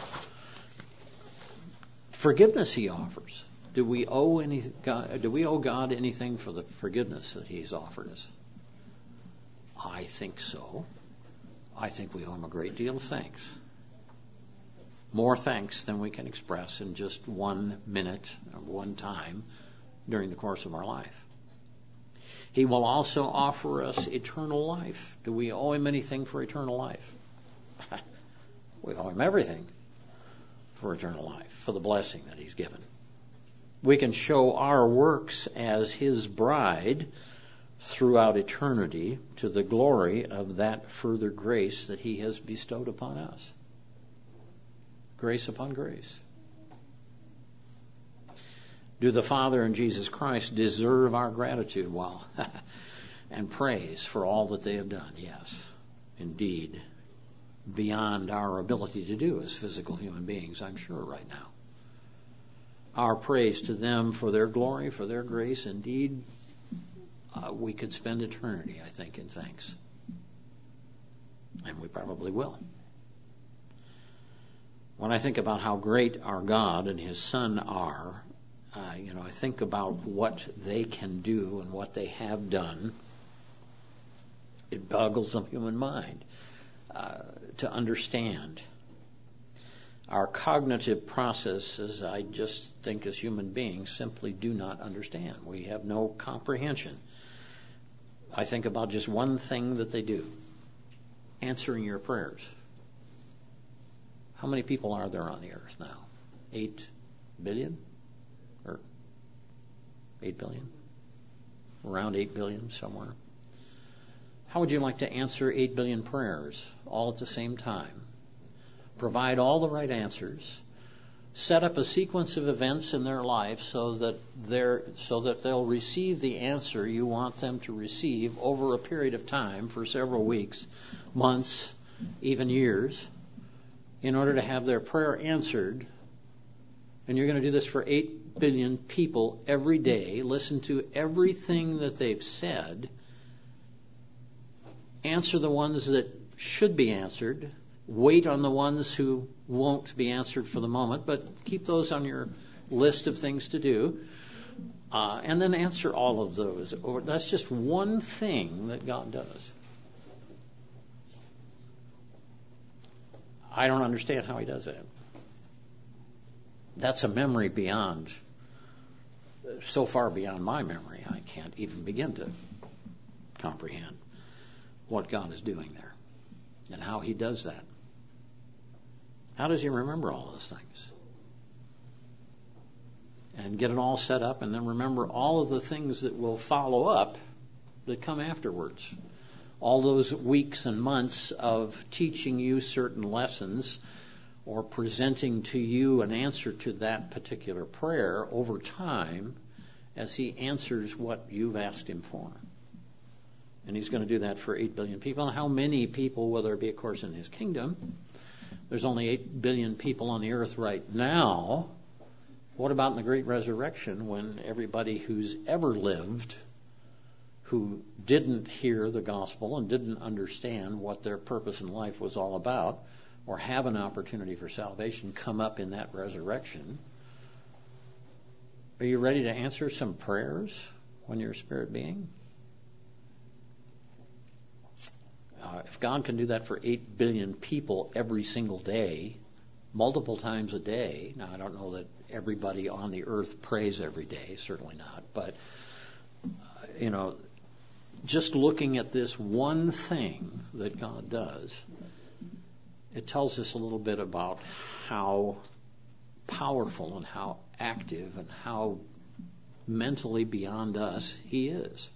Forgiveness he offers. Do we owe any God, do we owe God anything for the forgiveness that he's offered us? I think so. I think we owe him a great deal of thanks. More thanks than we can express in just one minute or one time during the course of our life. He will also offer us eternal life. Do we owe him anything for eternal life? We owe him everything for eternal life, for the blessing that he's given. We can show our works as his bride throughout eternity to the glory of that further grace that he has bestowed upon us. Grace upon grace. Do the Father and Jesus Christ deserve our gratitude? Well, and praise for all that they have done? Yes, indeed. Beyond our ability to do as physical human beings, I'm sure, right now. Our praise to them for their glory, for their grace, indeed, uh, we could spend eternity, I think, in thanks. And we probably will. When I think about how great our God and his Son are, uh, you know, I think about what they can do and what they have done. It boggles the human mind uh, to understand. Our cognitive processes, I just think as human beings, simply do not understand. We have no comprehension. I think about just one thing that they do. Answering your prayers. How many people are there on the earth now? Eight billion? Or eight billion? Around eight billion somewhere. How would you like to answer eight billion prayers all at the same time? Provide all the right answers. Set up a sequence of events in their life so that they're, so that they'll receive the answer you want them to receive over a period of time for several weeks, months, even years, in order to have their prayer answered. And you're going to do this for eight billion people every day. Listen to everything that they've said. Answer the ones that should be answered. Wait on the ones who won't be answered for the moment, but keep those on your list of things to do. Uh, and then answer all of those. Or that's just one thing that God does. I don't understand how he does that. That's a memory beyond, so far beyond my memory, I can't even begin to comprehend what God is doing there and how he does that. How does he remember all those things? And get it all set up and then remember all of the things that will follow up that come afterwards. All those weeks and months of teaching you certain lessons or presenting to you an answer to that particular prayer over time as he answers what you've asked him for. And he's going to do that for eight billion people. And how many people will there be, of course, in his kingdom? There's only eight billion people on the earth right now. What about in the great resurrection when everybody who's ever lived who didn't hear the gospel and didn't understand what their purpose in life was all about or have an opportunity for salvation come up in that resurrection? Are you ready to answer some prayers when you're a spirit being? Uh, if God can do that for eight billion people every single day, multiple times a day, now I don't know that everybody on the earth prays every day, certainly not, but, uh, you know, just looking at this one thing that God does, it tells us a little bit about how powerful and how active and how mentally beyond us He is.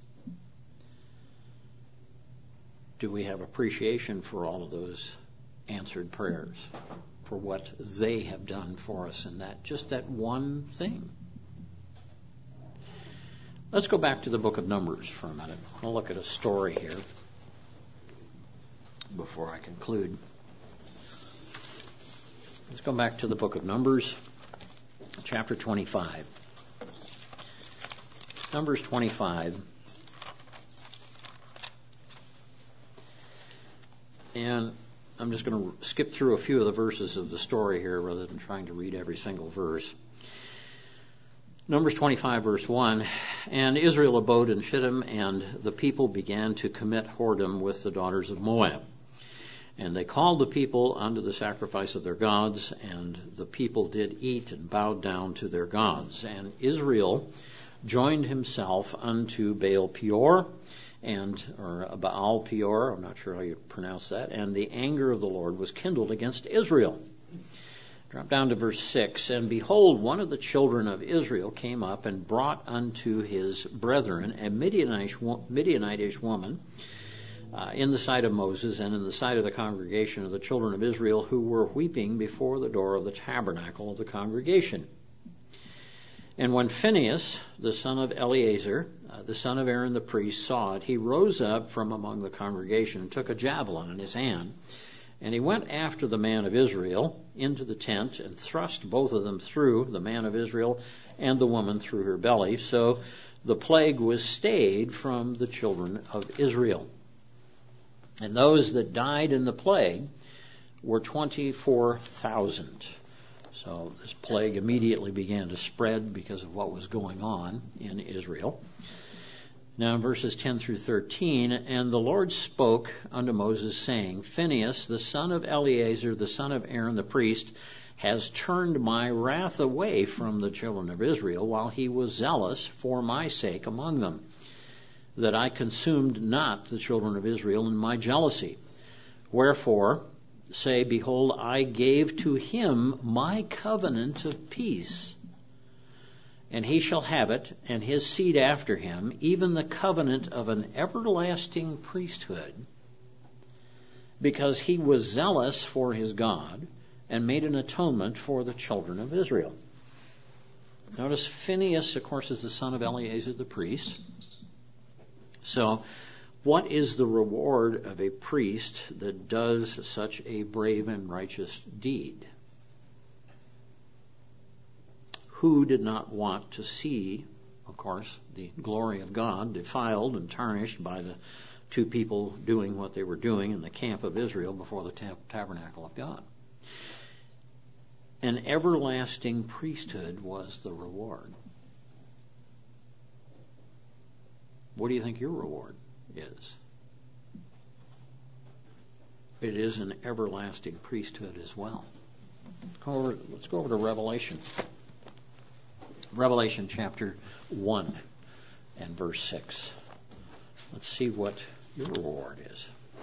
Do we have appreciation for all of those answered prayers, for what they have done for us in that, just that one thing? Let's go back to the book of Numbers for a minute. I'll look at a story here before I conclude. Let's go back to the book of Numbers, chapter twenty-five. Numbers twenty-five. And I'm just going to skip through a few of the verses of the story here rather than trying to read every single verse. Numbers twenty-five, verse one, and Israel abode in Shittim, and the people began to commit whoredom with the daughters of Moab. And they called the people unto the sacrifice of their gods, and the people did eat and bowed down to their gods. And Israel joined himself unto Baal Peor, and or Baal Peor, I'm not sure how you pronounce that, and the anger of the Lord was kindled against Israel. Drop down to verse six, and behold, one of the children of Israel came up and brought unto his brethren a Midianitish, Midianitish woman uh, in the sight of Moses and in the sight of the congregation of the children of Israel, who were weeping before the door of the tabernacle of the congregation. And when Phinehas, the son of Eleazar, uh, the son of Aaron the priest, saw it, he rose up from among the congregation and took a javelin in his hand. And he went after the man of Israel into the tent and thrust both of them through, the man of Israel and the woman through her belly. So the plague was stayed from the children of Israel. And those that died in the plague were twenty-four thousand. So this plague immediately began to spread because of what was going on in Israel. Now in verses ten through thirteen, and the Lord spoke unto Moses, saying, Phinehas, the son of Eleazar, the son of Aaron the priest, has turned my wrath away from the children of Israel, while he was zealous for my sake among them, that I consumed not the children of Israel in my jealousy. Wherefore, say, behold, I gave to him my covenant of peace, and he shall have it, and his seed after him, even the covenant of an everlasting priesthood, because he was zealous for his God, and made an atonement for the children of Israel. Notice Phinehas, of course, is the son of Eleazar the priest. So, what is the reward of a priest that does such a brave and righteous deed? Who did not want to see, of course, the glory of God defiled and tarnished by the two people doing what they were doing in the camp of Israel before the tab- tabernacle of God? An everlasting priesthood was the reward. What do you think your reward is? It is an everlasting priesthood as well. Go over, let's go over to Revelation. Revelation chapter one and verse six. Let's see what your reward is.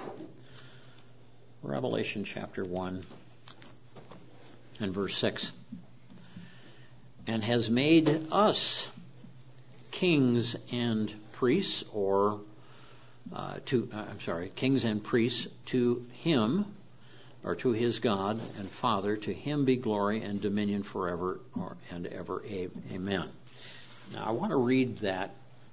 Revelation chapter one and verse six. And has made us kings and priests, or uh, to, uh, I'm sorry, kings and priests to him, or to his God and Father, to him be glory and dominion forever or, and ever. Amen. Now I want to read that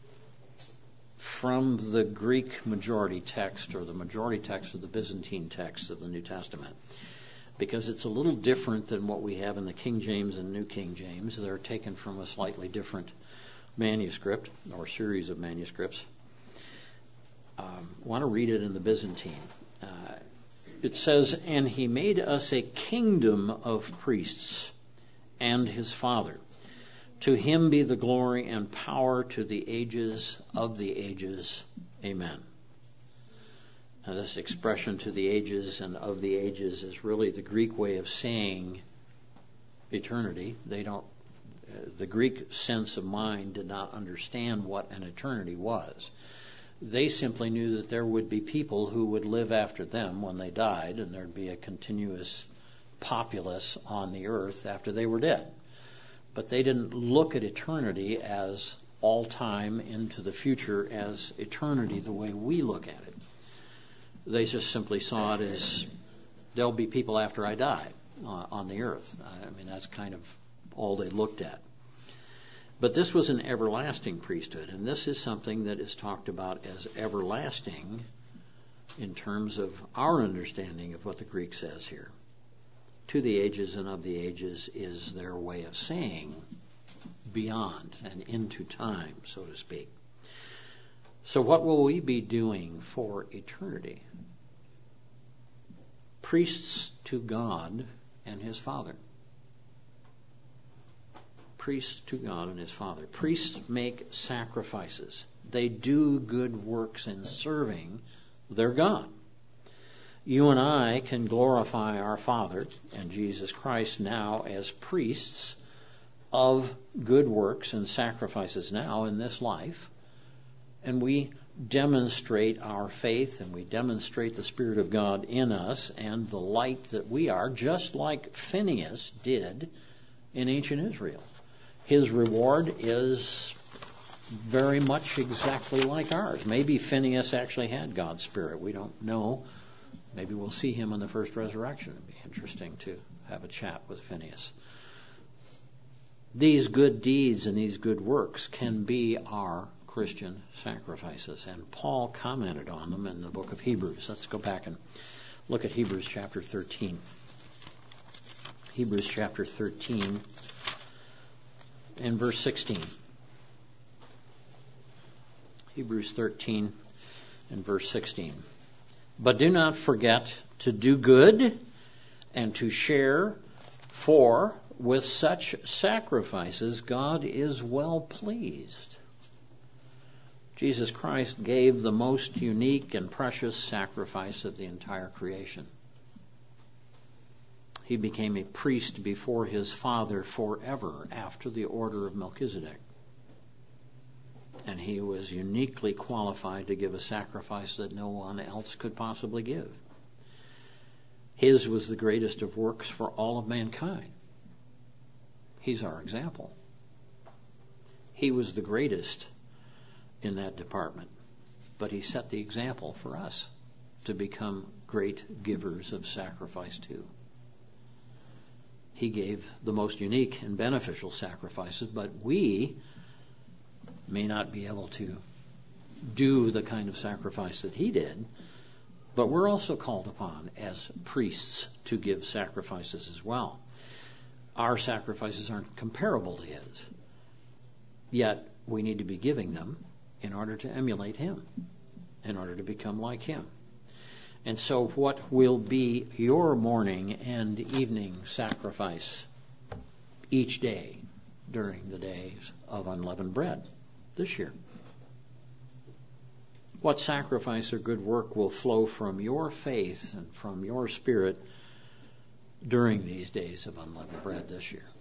from the Greek majority text, or the majority text of the Byzantine text of the New Testament. because it's a little different than what we have in the King James and New King James. They're taken from a slightly different manuscript or series of manuscripts. Um, I want to read it in the Byzantine. Uh, it says, "And he made us a kingdom of priests and his Father. To him be the glory and power to the ages of the ages. Amen." Now, this expression "to the ages and of the ages" is really the Greek way of saying eternity. They don't, uh, the Greek sense of mind did not understand what an eternity was. They simply knew that there would be people who would live after them when they died, and there'd be a continuous populace on the earth after they were dead. But they didn't look at eternity as all time into the future, as eternity the way we look at it. They just simply saw it as there'll be people after I die uh, on the earth. I mean, that's kind of all they looked at. But this was an everlasting priesthood, and this is something that is talked about as everlasting in terms of our understanding of what the Greek says here. To the ages and of the ages is their way of saying beyond and into time, so to speak. So what will we be doing for eternity? Priests to God and his Father. Priests to God and his Father. Priests make sacrifices. They do good works in serving their God. You and I can glorify our Father and Jesus Christ now as priests of good works and sacrifices now in this life. And we demonstrate our faith, and we demonstrate the Spirit of God in us and the light that we are, just like Phinehas did in ancient Israel. His reward is very much exactly like ours. Maybe Phinehas actually had God's Spirit. We don't know. Maybe we'll see him in the first resurrection. It'd be interesting to have a chat with Phinehas. These good deeds and these good works can be our Christian sacrifices, and Paul commented on them in the book of Hebrews. Let's go back and look at Hebrews chapter thirteen. Hebrews chapter thirteen and verse sixteen. Hebrews thirteen and verse sixteen. "But do not forget to do good and to share, for with such sacrifices God is well pleased." Jesus Christ gave the most unique and precious sacrifice of the entire creation. He became a priest before his Father forever after the order of Melchizedek. And he was uniquely qualified to give a sacrifice that no one else could possibly give. His was the greatest of works for all of mankind. He's our example. He was the greatest in that department, but he set the example for us to become great givers of sacrifice too. He gave the most unique and beneficial sacrifices, but we may not be able to do the kind of sacrifice that he did, but we're also called upon as priests to give sacrifices as well. Our sacrifices aren't comparable to his, yet we need to be giving them in order to emulate him, in order to become like him. And so what will be your morning and evening sacrifice each day during the days of unleavened bread this year? What sacrifice or good work will flow from your faith and from your spirit during these days of unleavened bread this year?